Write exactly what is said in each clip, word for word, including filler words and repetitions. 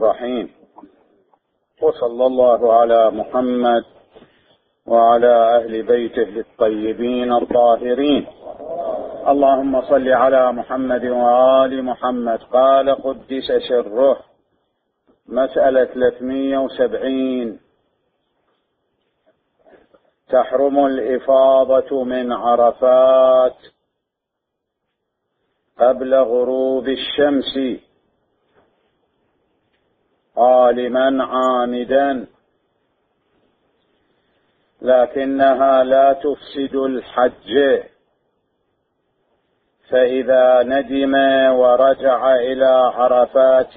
الرحيم، وصلى الله على محمد وعلى أهل بيته الطيبين الطاهرين. اللهم صل على محمد وآل محمد. قال قدس سره، مسألة ثلاثمائة وسبعين: تحرم الإفاضة من عرفات قبل غروب الشمس عالما عامدا، لكنها لا تفسد الحج، فإذا ندم ورجع إلى عرفات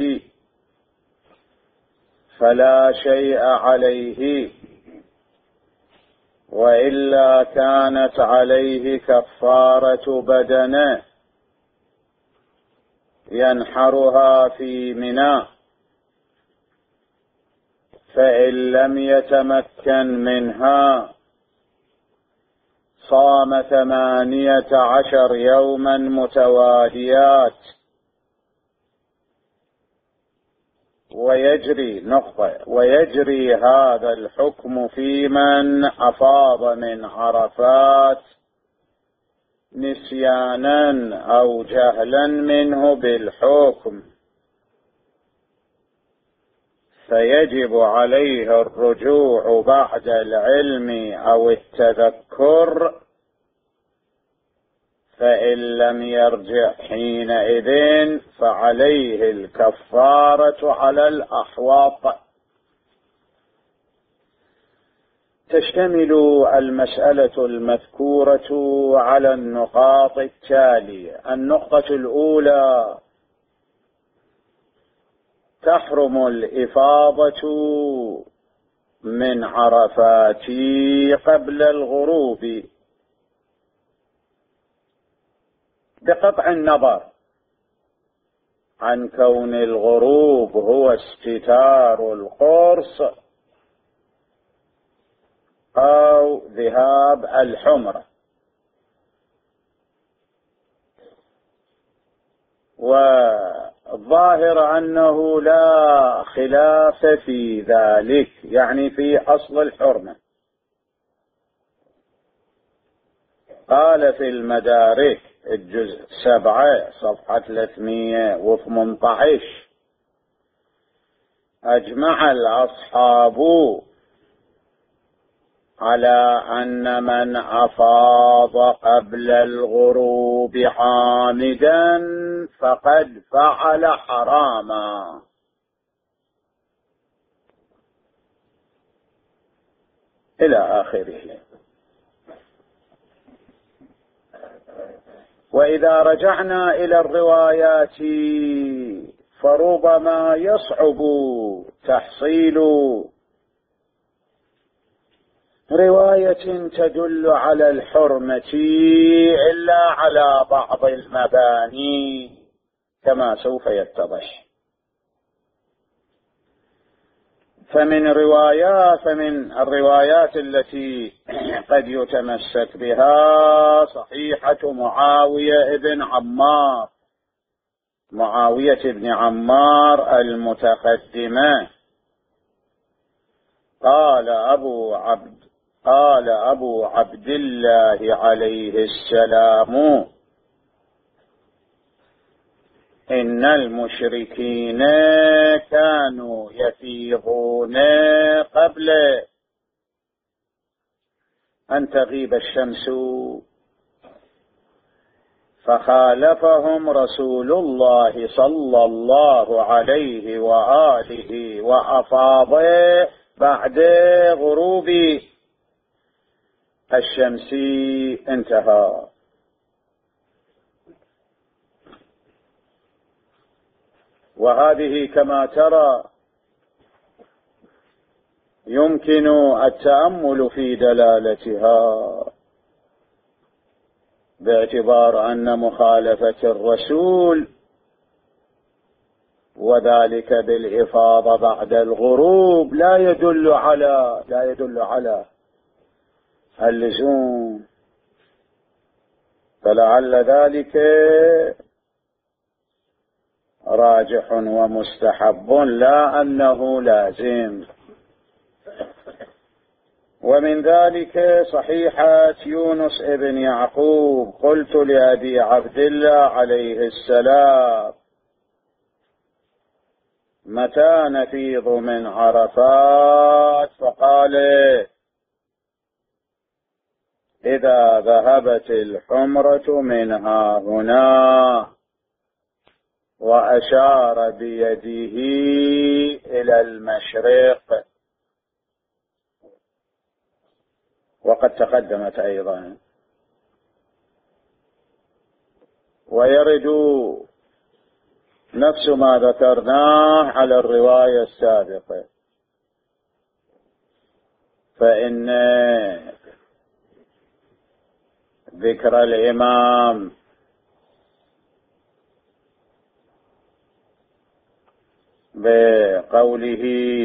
فلا شيء عليه، وإلا كانت عليه كفارة بدنه ينحرها في منى، فإن لم يتمكن منها صام ثمانية عشر يوما متواليات. ويجري نقطة ويجري هذا الحكم في من أفاض من عرفات نسيانا أو جهلا منه بالحكم، فيجب عليه الرجوع بعد العلم أو التذكر، فإن لم يرجع حينئذ فعليه الكفارة على الأحواط. تشتمل المسألة المذكورة على النقاط التالية: النقطة الأولى: تحرم الإفاضة من عرفات قبل الغروب بقطع النظر عن كون الغروب هو استتار القرص أو ذهاب الحمرة. والظاهر أنه لا خلاف في ذلك، يعني في أصل الحرمة. قال في المدارك الجزء سبعة صفحة ثلاثمائة وثمانية عشر: أجمع الأصحاب على أن من أفاض قبل الغروب عامدا فقد فعل حراما. إلى آخره. وإذا رجعنا إلى الروايات فربما يصعب تحصيل رواية تدل على الحرمة إلا على بعض المباني كما سوف يتضح. فمن روايات فمن الروايات التي قد يتمسك بها صحيحة معاوية بن عمار معاوية بن عمار المتقدمة. قال أبو عبد قال أبو عبد الله عليه السلام: إن المشركين كانوا يفيضون قبل أن تغيب الشمس، فخالفهم رسول الله صلى الله عليه وآله وأفاض بعد غروب الشمس. انتهى. وهذه كما ترى يمكن التأمل في دلالتها، باعتبار أن مخالفة الرسول وذلك بالإفاضة بعد الغروب لا يدل على لا يدل على اللزوم، فلعل ذلك راجح ومستحب لا أنه لازم. ومن ذلك صحيحة يونس ابن يعقوب: قلت لأبي عبد الله عليه السلام: متى نفيض من عرفات؟ فقال: إذا ذهبت الحمرة منها هنا، وأشار بيده إلى المشرق، وقد تقدمت أيضا. ويرد نفس ما ذكرناه على الرواية السابقة، فإن ذكر الإمام بقوله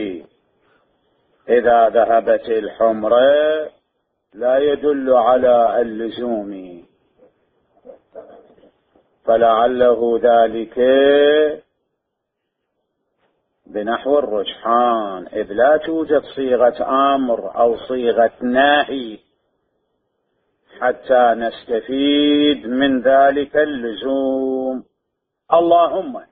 إذا ذهبت الحمرة لا يدل على اللزوم، فلعله ذلك بنحو الرجحان، إذ لا توجد صيغة أمر أو صيغة نهي حتى نستفيد من ذلك اللزوم، اللهم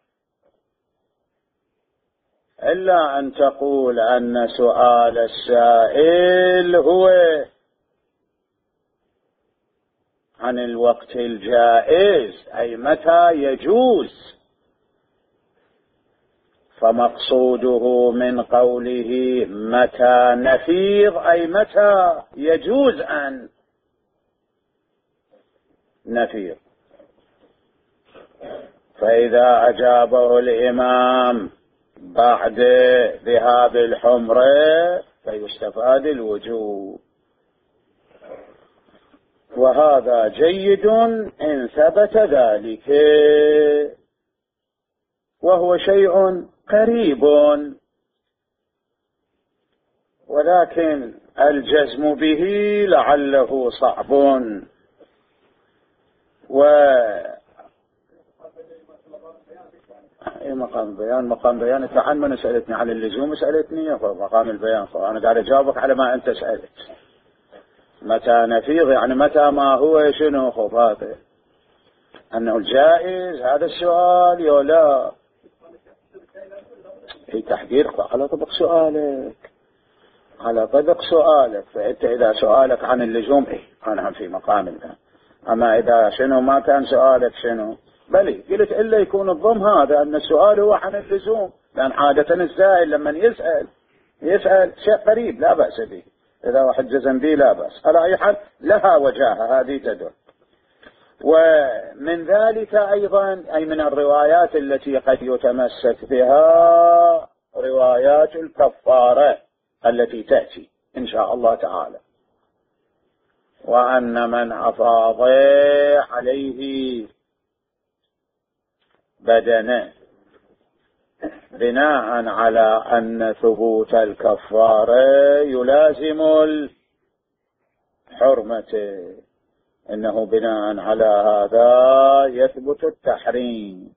إلا أن تقول أن سؤال السائل هو عن الوقت الجائز، أي متى يجوز، فمقصوده من قوله متى نفيض أي متى يجوز أن نفيض. فإذا أجابه الإمام بعد ذهاب الحمرة فيستفاد الوجوب، وهذا جيد إن ثبت ذلك، وهو شيء قريب، ولكن الجزم به لعله صعب. و اي مقام البيان؟ مقام بيان انت عن من سألتني عن اللزوم، سألتني مقام البيان، فأنا قاعد أجاوبك على ما أنت سألت. متى نفيض يعني متى ما هو شنو خفاته، أنه الجائز هذا السؤال يا لا؟ في تحقيق على طبق سؤالك، على طبق سؤالك. فأنت إذا سؤالك عن اللزوم إيه أنا في مقام البيان، أما إذا شنو ما كان سؤالك شنو بلي قلت إلا يكون الضم هذا أن السؤال هو عن اللزوم، لأن عادة السائل لما يسأل يسأل شيء قريب لا بأس به، إذا واحد جزم به لا بأس. على أي حال لها وجاهة هذه تدل. ومن ذلك أيضا أي من الروايات التي قد يتمسك بها روايات الكفارة التي تأتي إن شاء الله تعالى، وأن من أفاض عليه بدنه بناء على أن ثبوت الكفارة يلازم الحرمة، إنه بناء على هذا يثبت التحريم.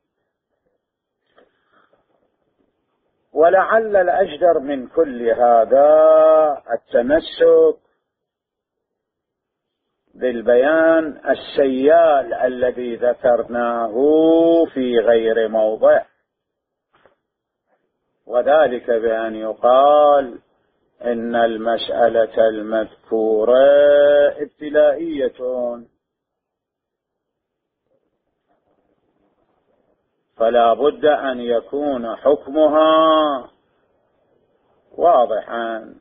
ولعل الأجدر من كل هذا التمسك بالبيان السيال الذي ذكرناه في غير موضع، وذلك بأن يقال إن المسألة المذكورة ابتلائية، فلا بد أن يكون حكمها واضحا.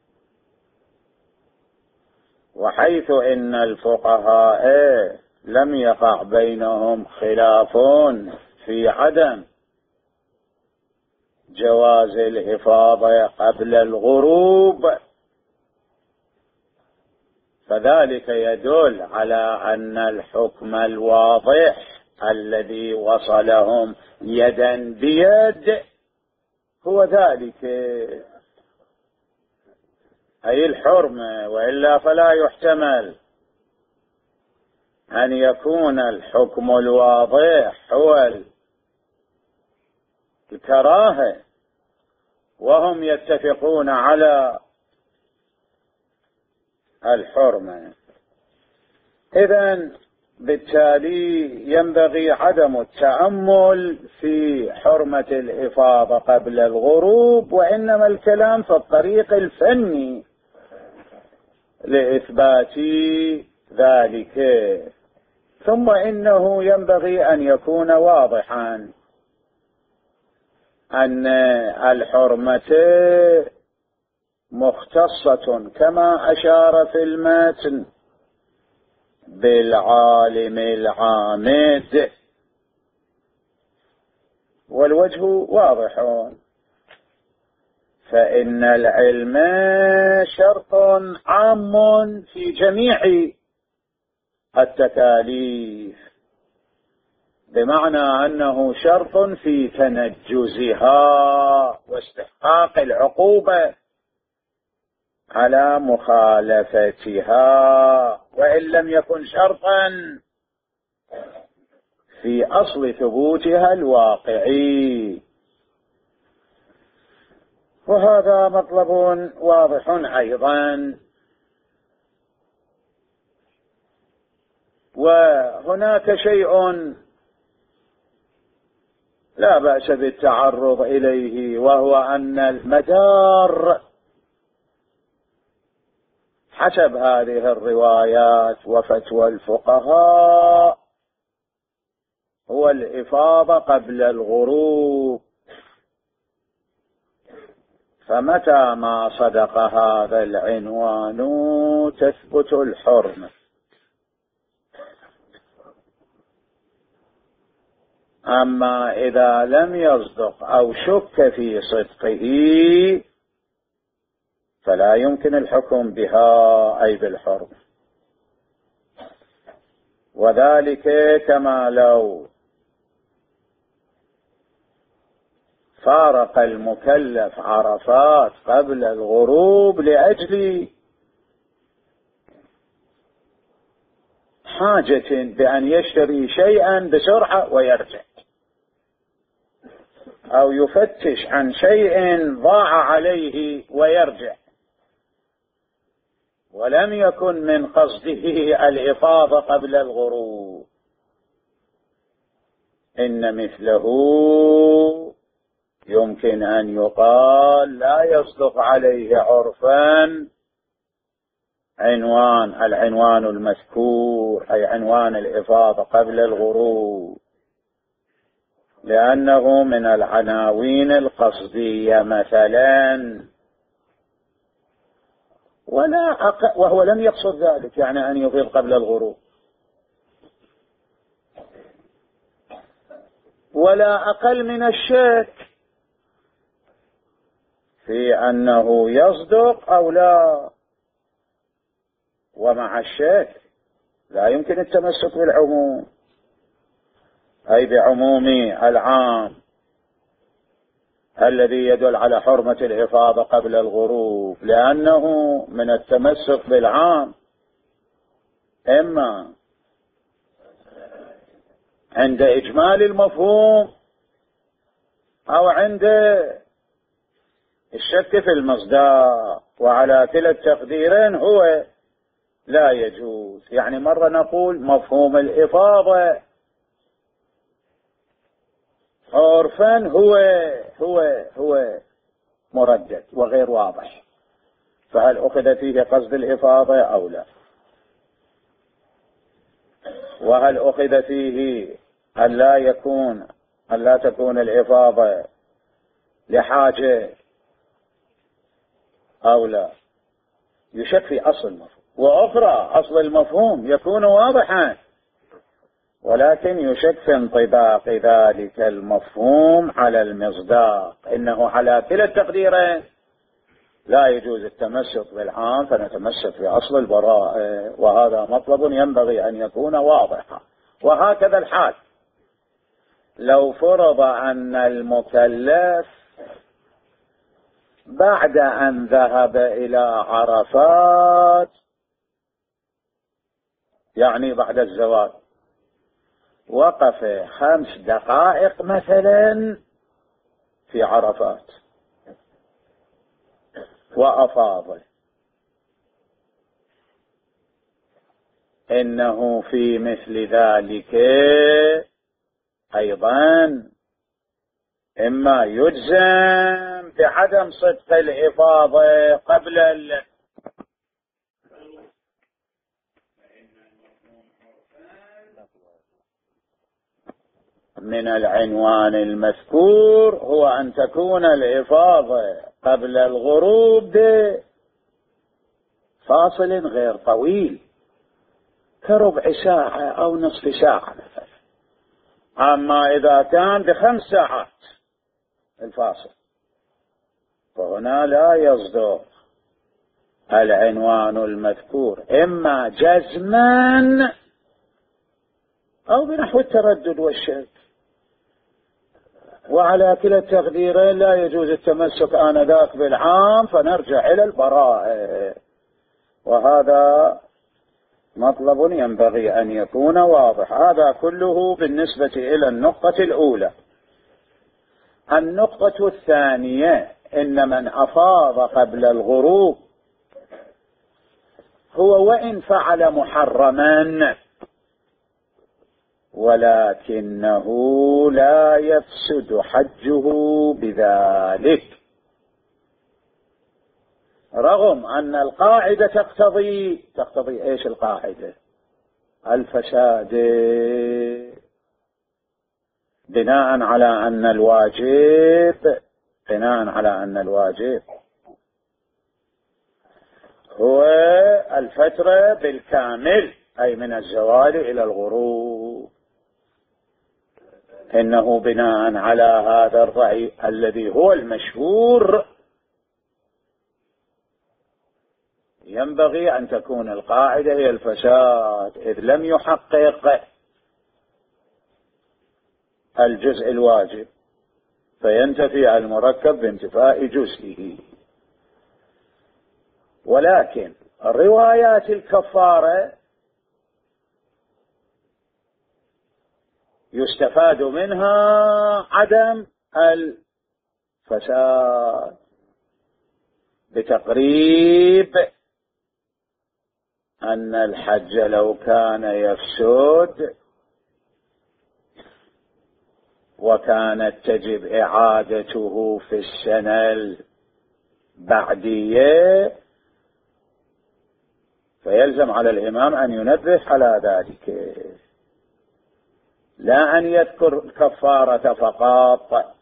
وحيث إن الفقهاء لم يقع بينهم خلاف في عدم جواز الحفاظ قبل الغروب، فذلك يدل على أن الحكم الواضح الذي وصلهم يدا بيد هو ذلك، أي الحرمة، وإلا فلا يحتمل أن يكون الحكم الواضح هو الكراهة وهم يتفقون على الحرمة. إذن بالتالي ينبغي عدم التأمل في حرمة الإفاضة قبل الغروب، وإنما الكلام في الطريق الفني لإثبات ذلك. ثم إنه ينبغي أن يكون واضحا أن الحرمة مختصة كما أشار في المتن بالعالم العامد، والوجه واضح، فإن العلم شرط عام في جميع التكاليف، بمعنى أنه شرط في تنجزها واستحقاق العقوبة على مخالفتها، وإن لم يكن شرطا في أصل ثبوتها الواقعي. وهذا مطلب واضح أيضا. وهناك شيء لا بأس بالتعرض إليه، وهو أن المدار حسب هذه الروايات وفتوى الفقهاء هو الإفاضة قبل الغروب، فمتى ما صدق هذا العنوان تثبت الحرمة. أما إذا لم يصدق أو شك في صدقه فلا يمكن الحكم بها أي بالحرمة، وذلك كما لو فارق المكلف عرفات قبل الغروب لأجل حاجة بأن يشتري شيئا بسرعة ويرجع، أو يفتش عن شيء ضاع عليه ويرجع، ولم يكن من قصده الإفاضة قبل الغروب، إن مثله يمكن أن يقال لا يصدق عليه عرفا عنوان العنوان المذكور، أي عنوان الإفاضة قبل الغروب، لأنه من العناوين القصدية مثلا، ولا أق... وهو لم يقصد ذلك، يعني أن يفيض قبل الغروب، ولا أقل من الشك في أنه يصدق أو لا. ومع الشك لا يمكن التمسك بالعموم، أي بعموم العام الذي يدل على حرمة الإفاضة قبل الغروب، لأنه من التمسك بالعام إما عند إجمال المفهوم أو عند الشك في المصداق، وعلى كلا التقديرين هو لا يجوز. يعني مرة نقول مفهوم الإفاضة عرفا هو هو هو مردد وغير واضح، فهل أخذ فيه قصد الإفاضة أو لا؟ وهل أخذ فيه أن لا يكون أن لا تكون الإفاضة لحاجة أو لا؟ يشك في أصل المفهوم. وأخرى أصل المفهوم يكون واضحا، ولكن يشك في انطباق ذلك المفهوم على المصداق، إنه على كلا التقديرين لا يجوز التمسك بالعام، فنتمسك بأصل البراءة، وهذا مطلب ينبغي أن يكون واضحا. وهكذا الحال لو فرض أن المكلف بعد أن ذهب إلى عرفات، يعني بعد الزواج، وقف خمس دقائق مثلا في عرفات وأفاض، إنه في مثل ذلك أيضا إما يجزم بعدم صدق الإفاضة قبل ال من العنوان المذكور هو أن تكون الإفاضة قبل الغروب فاصل غير طويل كربع ساعة أو نصف ساعة مثلا. أما إذا كان بخمس ساعات الفاصل فهنا لا يصدر العنوان المذكور إما جزما أو بنحو التردد والشك. وعلى كلا التقديرين لا يجوز التمسك آنذاك بالعام فنرجع إلى البراءة، وهذا مطلب ينبغي أن يكون واضح. هذا كله بالنسبة إلى النقطة الأولى. النقطة الثانية إن من أفاض قبل الغروب هو وإن فعل محرما ولكنه لا يفسد حجه بذلك، رغم أن القاعدة تقتضي تقتضي إيش القاعدة؟ الفساد، بناء على أن الواجب بناء على أن الواجب هو الفترة بالكامل، أي من الزوال إلى الغروب. إنه بناء على هذا الرأي الذي هو المشهور ينبغي أن تكون القاعدة هي الفساد، إذ لم يحقق الجزء الواجب فينتفي المركب بانتفاء جزئه. ولكن روايات الكفارة يستفاد منها عدم الفساد بتقريب أن الحج لو كان يفسد وكانت تجب إعادته في السنة البعدية فيلزم على الإمام أن ينبه على ذلك، لا أن يذكر الكفارة فقط.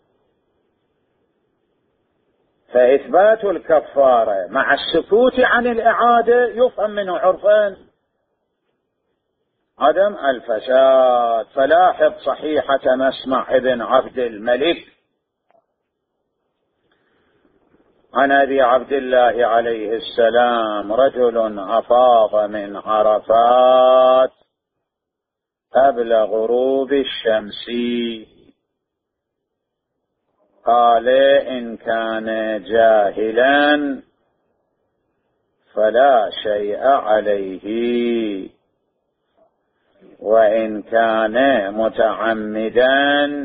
فإثبات الكفارة مع السكوت عن الإعادة يفهم منه عرفا عدم الفساد. فلاحظ صحيحة مسمع ابن عبد الملك عن أبي عبد الله عليه السلام: رجل أفاض من عرفات قبل غروب الشمس، قال: إن كان جاهلا فلا شيء عليه، وإن كان متعمدا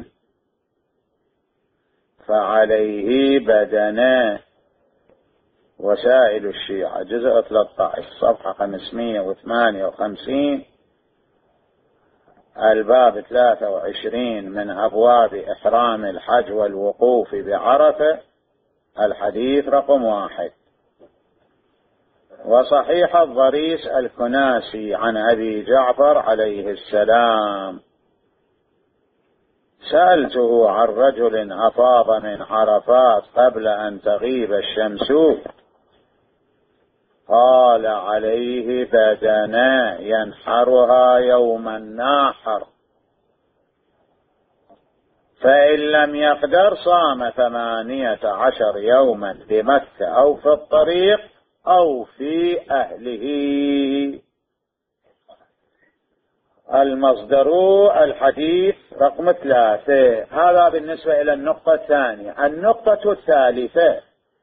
فعليه بدنه. وسائل الشيعة جزء ثلاثة عشر صفحة خمسمائة وثمانية وخمسين، الباب ثلاثة وعشرين من أبواب إحرام الحج والوقوف بعرفة، الحديث رقم واحد. وصحيح الضريس الكناسي عن أبي جعفر عليه السلام: سألته عن رجل أفاض من عرفات قبل أن تغيب الشمس، قال: عليه بدنة ينحرها يوم الناحر، فإن لم يقدر صام ثمانية عشر يوما بمكة أو في الطريق أو في أهله. المصدر الحديث رقم ثلاثة. هذا بالنسبة إلى النقطة الثانية. النقطة الثالثة: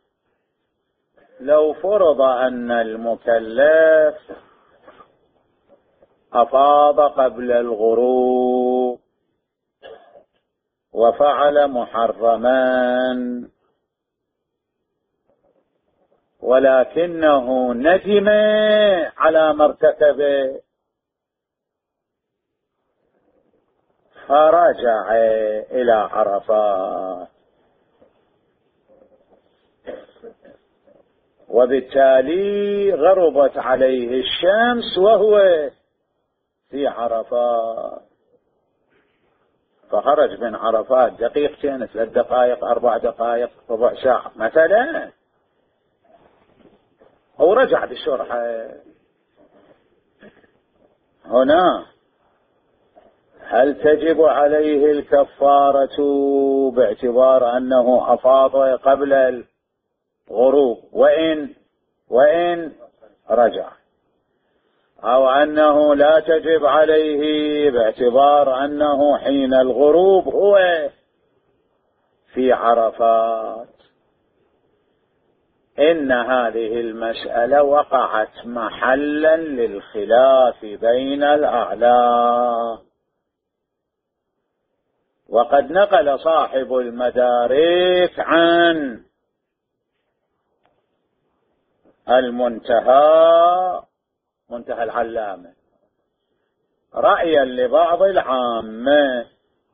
لو فرض أن المكلف أفاض قبل الغروب وفعل محرما ولكنه ندم على ما ارتكبه فرجع إلى عرفات، وبالتالي غربت عليه الشمس وهو في عرفات، فخرج من عرفات دقيقتين ثلاث دقائق أربع دقائق ربع ساعة مثلا ورجع بسرعة. هنا هل تجب عليه الكفارة باعتبار أنه أفاض قبل الغروب وإن وإن رجع، أو أنه لا تجب عليه باعتبار أنه حين الغروب هو في عرفات؟ إن هذه المسألة وقعت محلا للخلاف بين الأعلام، وقد نقل صاحب المدارك عن المنتهى منتهى العلامة رأيا لبعض العامة،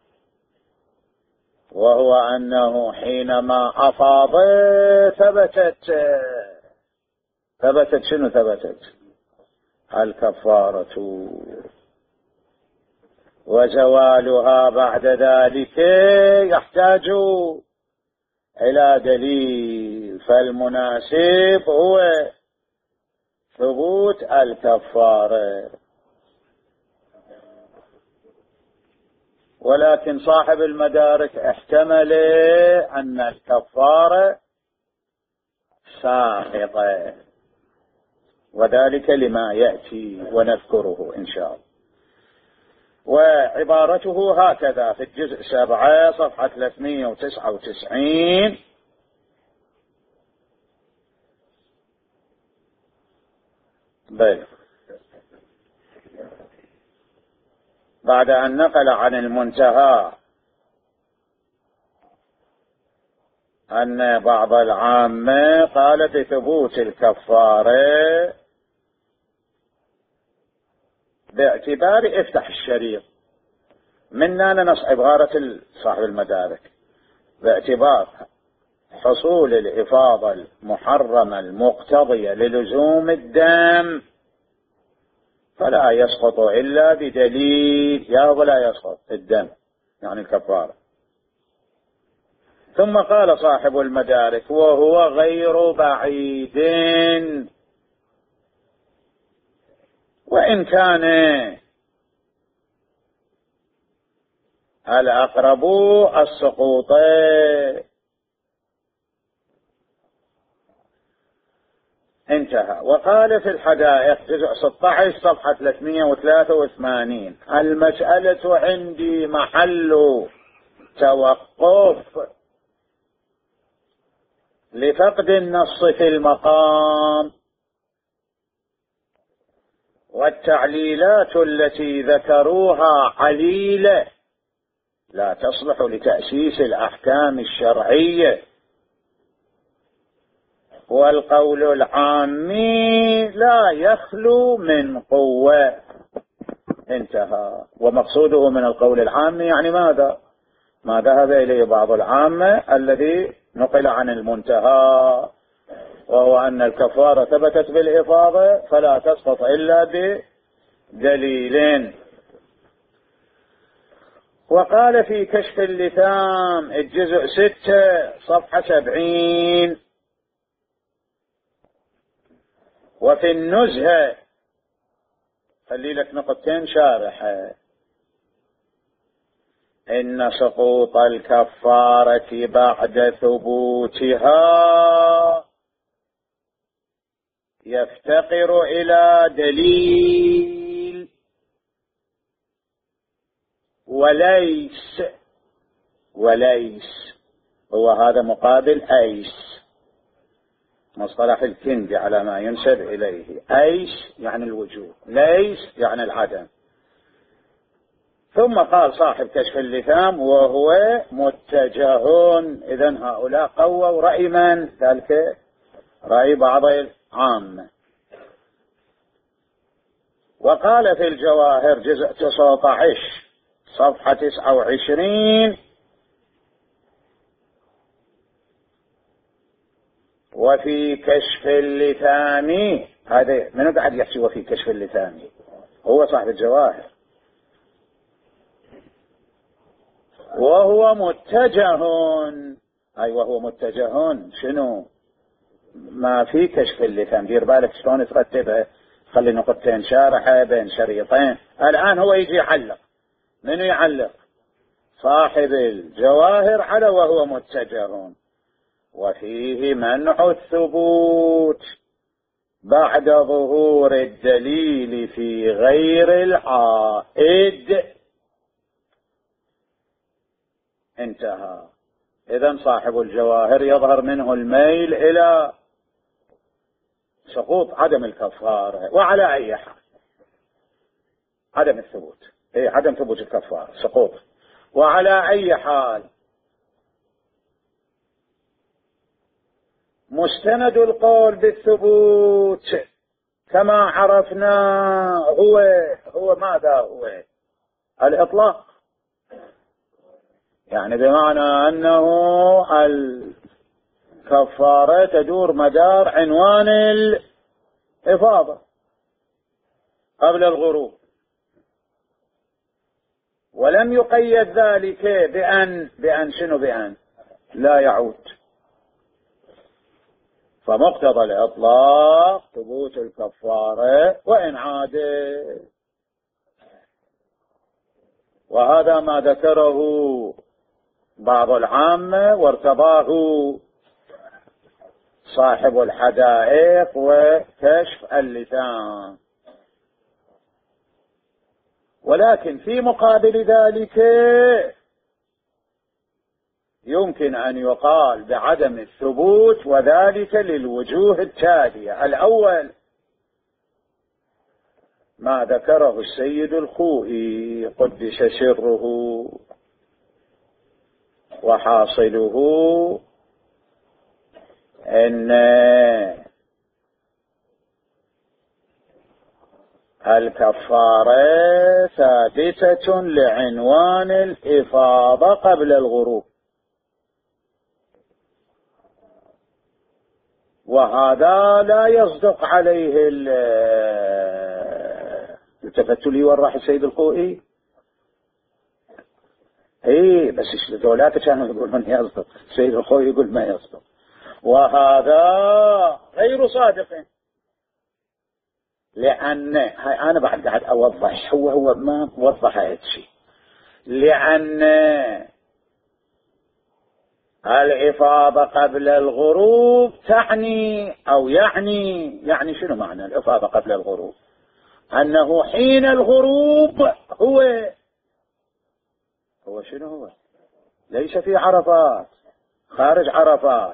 وهو أنه حينما أفاض ثبتت ثبتت شنو ثبتت الكفارة، وزوالها بعد ذلك يحتاج إلى دليل، فالمناسب هو ثبوت الكفارة. ولكن صاحب المدارك احتمل أن الكفارة ساقطة، وذلك لما يأتي ونذكره إن شاء الله. وعبارته هكذا في الجزء سبعة صفحة ثلاثمئة وتسعة وتسعين: بل بعد أن نقل عن المنتهى أن بعض العامة قال بثبوت الكفارة باعتبار افتح الشريط منا نص عبارة صاحب المدارك باعتبار حصول الإفاضة المحرمة المقتضية للزوم الدم فلا يسقط إلا بدليل، يا ولا يسقط الدم يعني الكفارة. ثم قال صاحب المدارك وهو غير بعيد، وإن كان الأقرب السقوط. انتهى. وقال في الحدائق جزء ستة عشر صفحة ثلاثمئة وثلاثة وثمانين: المسألة عندي محل توقف لفقد النص في المقام، والتعليلات التي ذكروها عليلة لا تصلح لتأسيس الأحكام الشرعية، والقول العامي لا يخلو من قوة. انتهى. ومقصوده من القول العامي يعني ماذا؟ ما ذهب إليه بعض العامة الذي نقل عن المنتهى، وهو أن الكفارة ثبتت بالإفاضة فلا تسقط إلا بدليل. وقال في كشف اللثام الجزء ستة صفحة سبعين: وفي النزهة، خلي لك نقطتين شارحة: إن سقوط الكفارة بعد ثبوتها يفتقر إلى دليل، وليس وليس هو هذا مقابل أيس، مصطلح الكندي على ما ينسب إليه. أيس يعني الوجوب، ليس يعني العدم. ثم قال صاحب كشف اللثام وهو متجه. إذن هؤلاء قووا رأي من؟ ذلك رأي بعض العامة. وقال في الجواهر جزء تسعة عشر صفحة تسعة وعشرين: وفي كشف اللثام، هذا من قاعد يحكي وفي كشف اللثام؟ هو صاحب الجواهر. وهو متجه، أي وهو متجه شنو؟ ما في كشف اللثام. دير بالك شلون ترتبها، خلي نقطتين شارحة بين شريطين. الآن هو يجي يعلق. من يعلق؟ صاحب الجواهر على وهو متجه. وفيه منع الثبوت بعد ظهور الدليل في غير العائد. انتهى. إذن صاحب الجواهر يظهر منه الميل إلى سقوط عدم الكفارة. وعلى أي حال عدم الثبوت، إيه عدم ثبوت الكفارة سقوط. وعلى أي حال مستند القول بالثبوت كما عرفنا هو هو ماذا هو؟ الإطلاق. يعني بمعنى أنه الكفارة تدور مدار عنوان الإفاضة قبل الغروب، ولم يقيد ذلك بأن بأن شنو بأن لا يعود. فمقتضى الإطلاق ثبوت الكفارة وإن عاد. وهذا ما ذكره بعض العامة وارتضاه صاحب الحدائق وكشف اللثام. ولكن في مقابل ذلك يمكن أن يقال بعدم الثبوت، وذلك للوجوه التالية: الأول ما ذكره السيد الخوئي قدس سره، وحاصله أن الكفارة ثابتة لعنوان الإفاضة قبل الغروب، وهذا لا يصدق عليه التفتوا لي وراح السيد الخوئي. ايه بس ذولاك كانوا يقولون يصدق، السيد الخوئي يقول ما يصدق، وهذا غير صادق. لأن أنا بعد قاعد أوضح، هو هو ما وضح هذا الشيء. لأن الإفاضة قبل الغروب تعني أو يعني يعني شنو معنى الإفاضة قبل الغروب؟ أنه حين الغروب هو هو شنو هو؟ ليس في عرفات، خارج عرفات.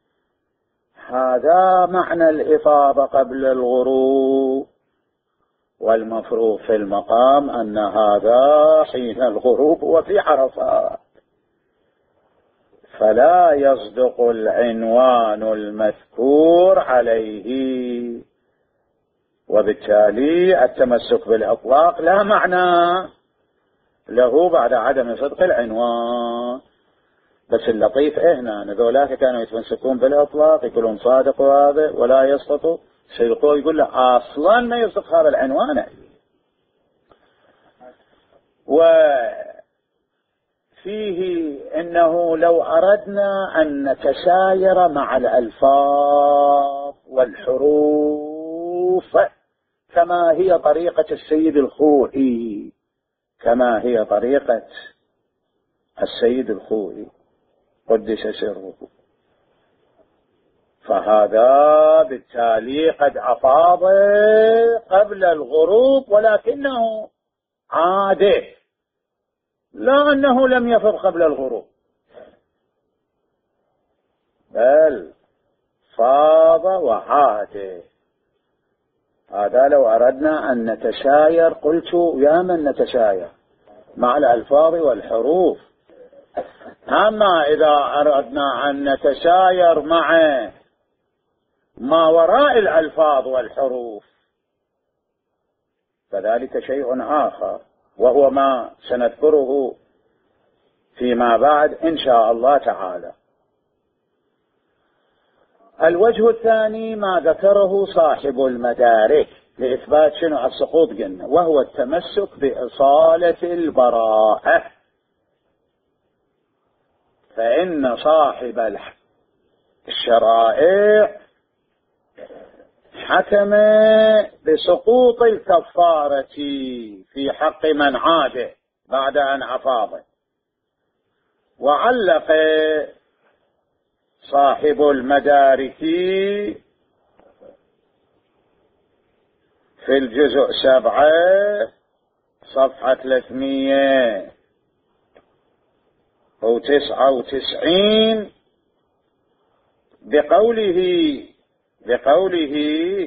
هذا معنى الإفاضة قبل الغروب. والمفروض في المقام أن هذا حين الغروب وفي عرفات، فلا يصدق العنوان المذكور عليه، وبالتالي التمسك بالإطلاق لا معنى له بعد عدم صدق العنوان. بس اللطيف هنا ذولاك كانوا يتمسكون بالإطلاق، يقولون صادق وهذا ولا يسقط. سيقول يقول له أصلا ما يصدق هذا العنوان. وفيه إنه لو أردنا أن نتساير مع الألفاظ والحروف كما هي طريقة السيد الخوئي، كما هي طريقة السيد الخوئي قدس سره، فهذا بالتالي قد أفاض قبل الغروب، ولكنه عاد، لا أنه لم يفض قبل الغروب، بل فاض وعاد. هذا لو أردنا أن نتشاير، قلت يا من نتشاير، مع الألفاظ والحروف. أما إذا أردنا أن نتساير مع ما وراء الألفاظ والحروف فذلك شيء آخر، وهو ما سنذكره فيما بعد إن شاء الله تعالى. الوجه الثاني ما ذكره صاحب المدارك لإثبات شنو السقوط قلنا، وهو التمسك بإصالة البراءة. فإن صاحب الشرائع حكم بسقوط الكفارة في حق من عاده بعد أن أفاض، وعلق صاحب المدارك في الجزء سبعة صفحة ثلاثمية وتسعة وتسعين بقوله بقوله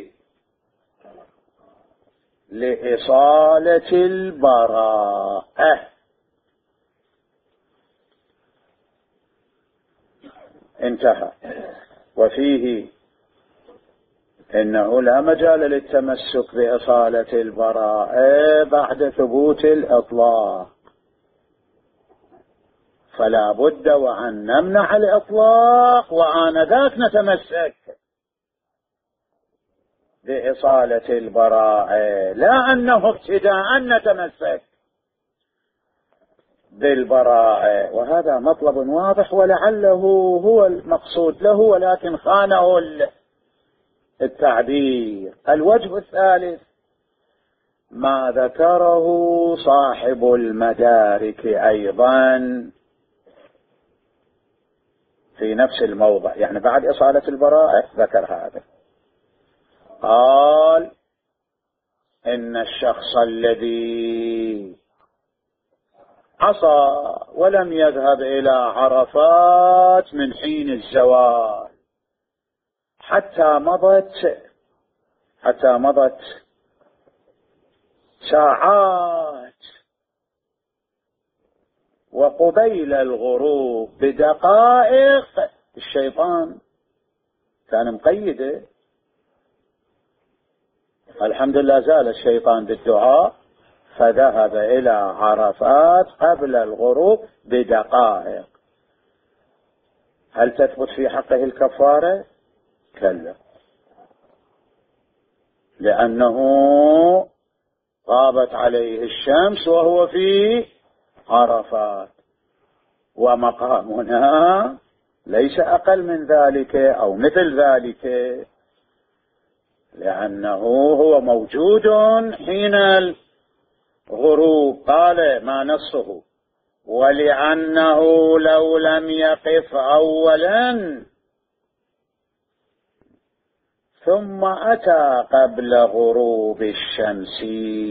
لإصالة البراءة. انتهى. وفيه إنه لا مجال للتمسك بإصالة البراءة بعد ثبوت الإطلاق، فلا بد وأن نمنع الإطلاق وآنذاك نتمسك بإصالة البراءة، لا أنه ابتداء نتمسك بالبراءة. وهذا مطلب واضح ولعله هو المقصود له، ولكن خانه التعبير. الوجه الثالث ما ذكره صاحب المدارك أيضا في نفس الموضع، يعني بعد إصالة البراءة ذكر هذا، قال إن الشخص الذي عصى ولم يذهب إلى عرفات من حين الزوال حتى مضت حتى مضت ساعات، وقبيل الغروب بدقائق الشيطان كان مقيده، الحمد لله زال الشيطان بالدعاء فذهب إلى عرفات قبل الغروب بدقائق. هل تثبت في حقه الكفارة؟ كلا، لأنه غابت عليه الشمس وهو في عرفات، ومقامنا ليس أقل من ذلك أو مثل ذلك، لأنه هو موجود حين الغروب. قال ما نصه: ولأنه لو لم يقف أولا ثم أتى قبل غروب الشمس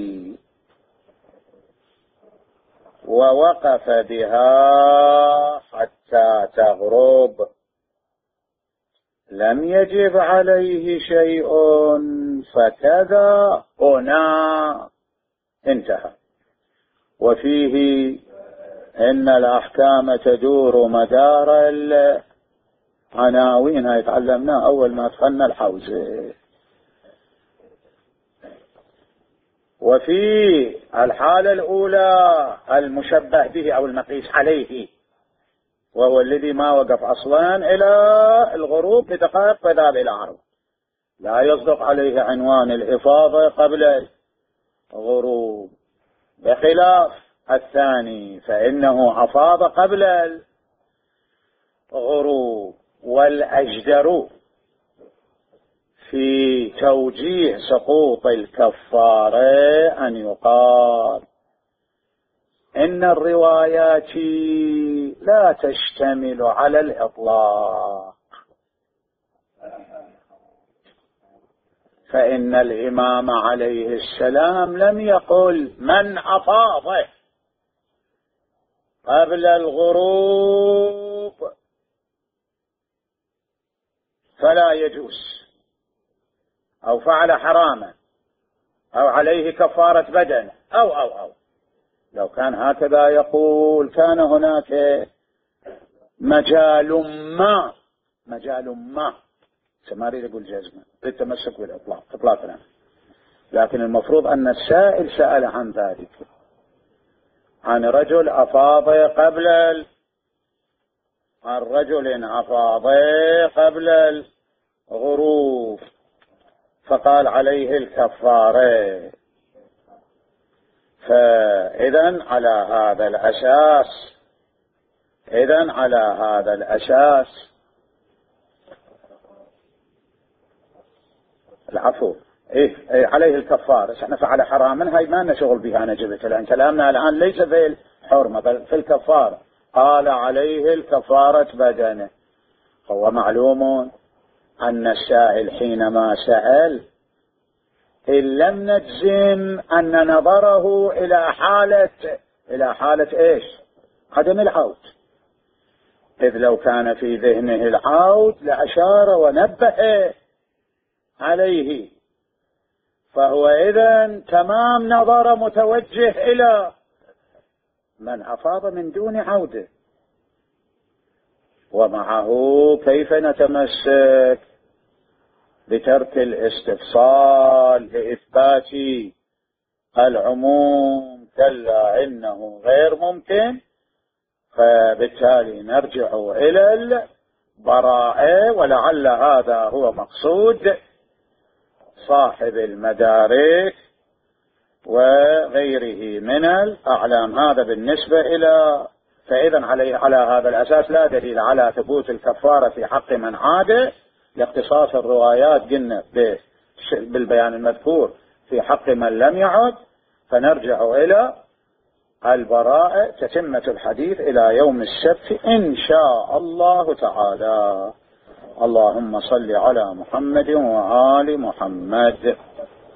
ووقف بها حتى تغرب لم يجب عليه شيء، فكذا هنا. انتهى. وفيه إن الأحكام تدور مدار العناوين، هاي تعلمناه أول ما دخلنا الحوزة. وفي الحالة الأولى المشبه به أو المقيس عليه، وهو الذي ما وقف أصلا إلى الغروب بدقائق فذهب إلى عرض، لا يصدق عليه عنوان الإفاضة قبل الغروب، بخلاف الثاني فإنه أفاض قبل الغروب. والأجدر في توجيه سقوط الكفارة أن يقال إن الروايات لا تشتمل على الإطلاق، فإن الإمام عليه السلام لم يقل من أفاض قبل الغروب فلا يجوز أو فعل حراما أو عليه كفارة بدن أو أو أو لو كان هكذا يقول كان هناك مجال ما مجال ما ما أريد أقول جزمة للتمسك بالإطلاق إطلاقا، لكن المفروض أن السائل سأل عن ذلك، عن رجل أفاض قبل ال... عن رجل أفاض قبل الغروب فقال عليه الكفارة. فإذن على هذا الأساس إذن على هذا الأساس العفو إيه, إيه عليه الكفارة. احنا فعل حراما هاي ما لنا شغل بها نجبت، لأن كلامنا الآن ليس في الحرمة بل في الكفارة. قال عليه الكفارة بدنه. هو معلوم أن السائل حينما سأل إن لم نجزم أن نظره إلى حالة إلى حالة إيش؟ عدم العود، إذ لو كان في ذهنه العود لأشار ونبه عليه، فهو إذن تمام نظر متوجه إلى من أفاض من دون عودة. ومعه كيف نتمسك بترك الاستفصال لإثبات العموم؟ كلا إنه غير ممكن، فبالتالي نرجع إلى البراءة، ولعل هذا هو مقصود صاحب المدارك وغيره من الأعلام. هذا بالنسبة إلى فإذا عليه على هذا الأساس لا دليل على ثبوت الكفارة في حق من عاد، لاختصاص الروايات قلنا بالبيان المذكور في حق من لم يعد، فنرجع إلى البراءة تتمة الحديث إلى يوم السبت إن شاء الله تعالى. اللهم صل على محمد وآل محمد.